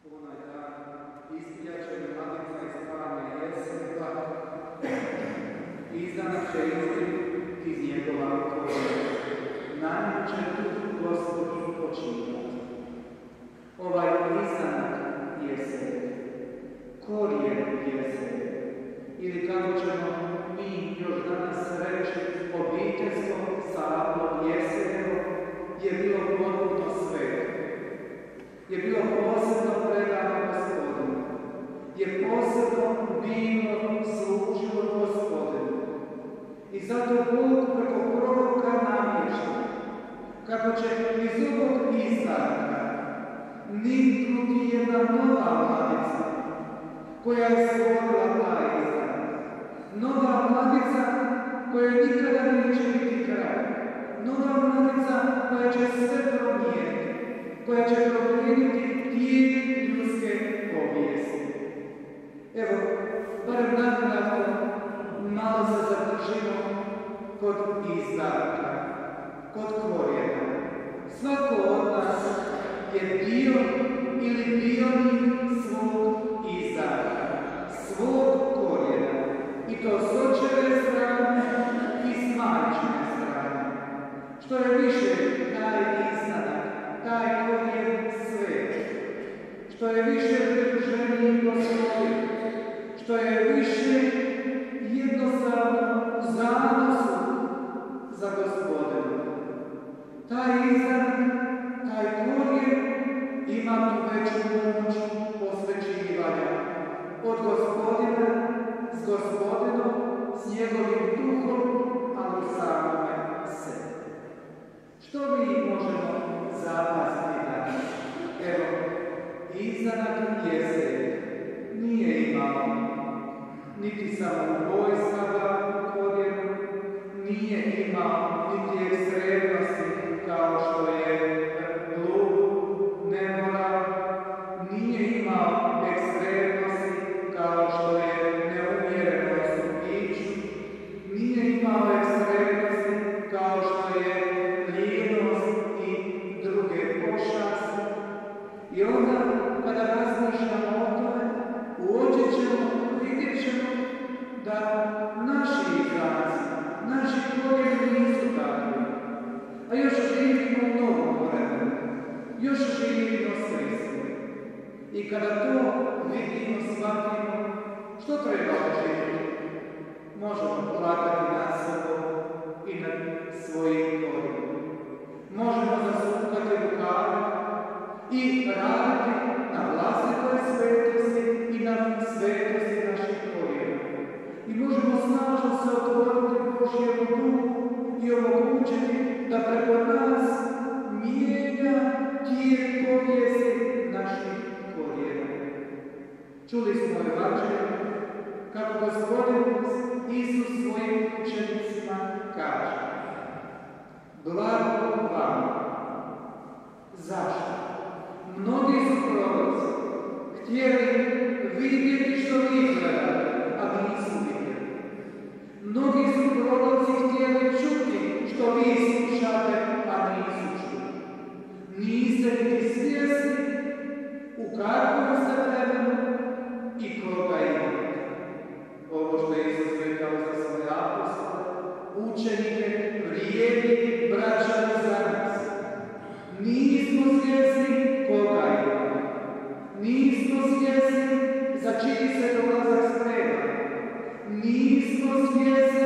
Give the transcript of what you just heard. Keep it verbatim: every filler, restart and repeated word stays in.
onaj dan ispiljaće mladica iz Pavne Jesenka, izdanak će izbiti iz njegova korijena. Na nju će tu Gospodin počivati. Ovaj izdanak jesen, korijen jesen, ili kako ćemo mi još danas reći, obiteljsko sabor Jesenevo je bilo potpuno sveto. Je bilo posebno predano Gospodinu, je posebno bilo služilo Gospodinu. I zato Bog preko proroka namješta kako će iz ovog izdanka niknuti jedna nova mladica koja je stvorila taj izdanak. Nova mladica koja nikada neće biti kraj. Nova mladica koja će sve promijeniti, koja će promijeniti tijek ljudske povijesti. Evo, barem nakratko malo se zadržimo kod izdanka, kod korijena. Svako od nas je dio ili dionik svog izdanka, svog korijena. I to s očeve strane i s majčine strane. Što je više taj izdanak, taj korijen svet, što je više pridruženiji Gospodin, što je više jednostavno u zanosu za Gospodina. Taj izdanak, taj korijen ima tu veću moć posvećivanja od Gospodina, s Gospodinom, s njegovim duhom, ali u samome sebi. Što mi možemo zapaziti danas? Evo, izdanak jesen nije imao niti samoubojstava u korijenu, nije imao niti ekstremnosti kao što je blud, nemoral, nije imao ekstremnosti kao što je neumjerenost u piću, nije imao ekstremnosti kao što je lijenost i druge pošasti. I onda, kada razmišljamo o tome, uočit ćemo, vidjet ćemo da naši izdaci, naši korijeni nisu takvi, a još živimo u novom vremenu, još živimo s Hristom. I kada to vidimo, shvatimo, što treba učiniti? Možemo plakati nad sobom i nad svojim korijenom. Možemo zasukati rukave i raditi na vlastitoj svetosti i na svetosti naših korijena. I možemo snažno se otvoriti Božjemu duhu i omogućiti da preko nas mijenja tijek povijesti naših korijena. Čuli smo evanđelje kako Gospodin Isus svojim učenicima kaže: blago vam. Zašto? Mnogi su proroci htjeli vidjeti što vi gledate, a nisu vidjeli. Mnogi su proroci htjeli čuti što vi slušate, a nisu čuli. Niste niti svjesni u kakvom ste vremenu i koga imate. Ovo što je Isus rekao za svoje apostole, učenike, vrijedi braća za nas. Nismo svjesni koga imamo. Nismo svjesni za čiji se dolazak sprema. Nismo svjesni